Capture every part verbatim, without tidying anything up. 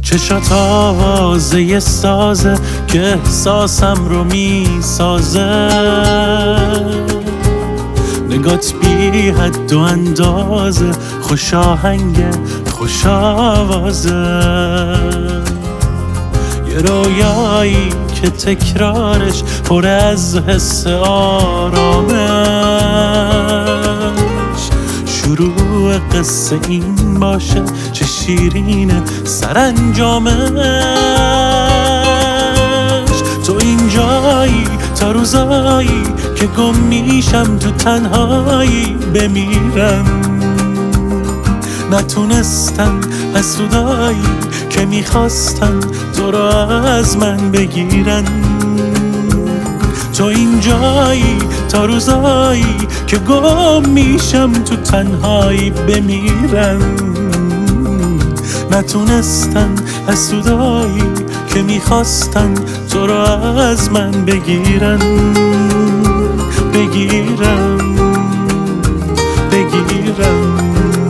چشات آوازه یه سازه که احساسم رو میسازه، نگات بی حد و اندازه، خوش آهنگ خوش آوازه، یه رویایی که تکرارش پر از حس آرامش، شروع قصه این باشه چه شیرینه سرانجامش. تو اینجایی تا روزایی که گم میشم تو تنهایی بمیرم، نتونستن حسودایی که میخواستن تو رو از من بگیرن. تو اینجایی تا روزایی که گم میشم تو تنهایی بمیرم، نتونستن حسودایی که میخواستن تو رو از من بگیرن بگیرن بگیرن.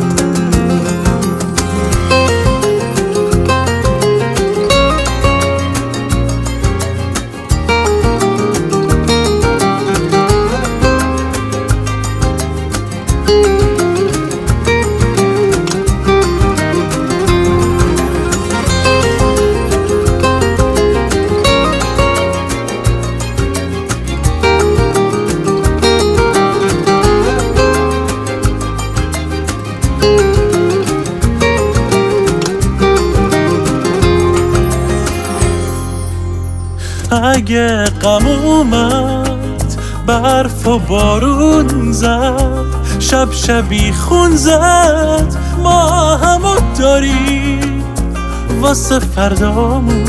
اگه غم اومد برف و بارون زد، شب شبی خون زد، ما همو داریم واسه فردامون،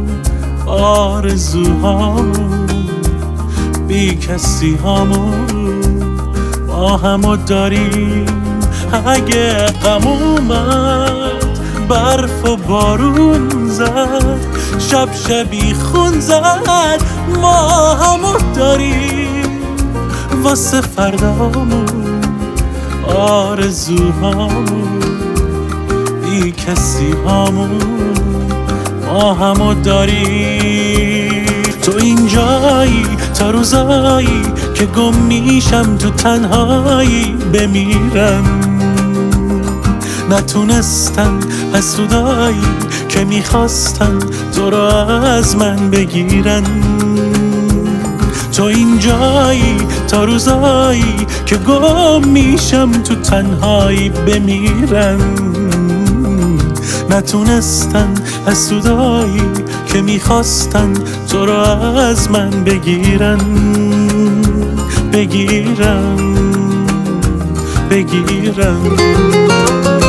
آرزوهامون، بی کسی هامون، ما همو داریم. اگه غم اومد برف و بارون زد، شب شبی خون زد، ما همو داریم واسه فردامون، آرزوهامون، بی کسی هامون، ما همو داریم. تو اینجایی تا روزایی که گم میشم تو تنهایی بمیرم، نتونستن حسودایی که میخواستن تو رو از من بگیرن. تو اینجایی تا روزایی که گم میشم تو تنهایی بمیرم، نتونستن حسودایی که میخواستن تو رو از من بگیرن بگیرن بگیرن.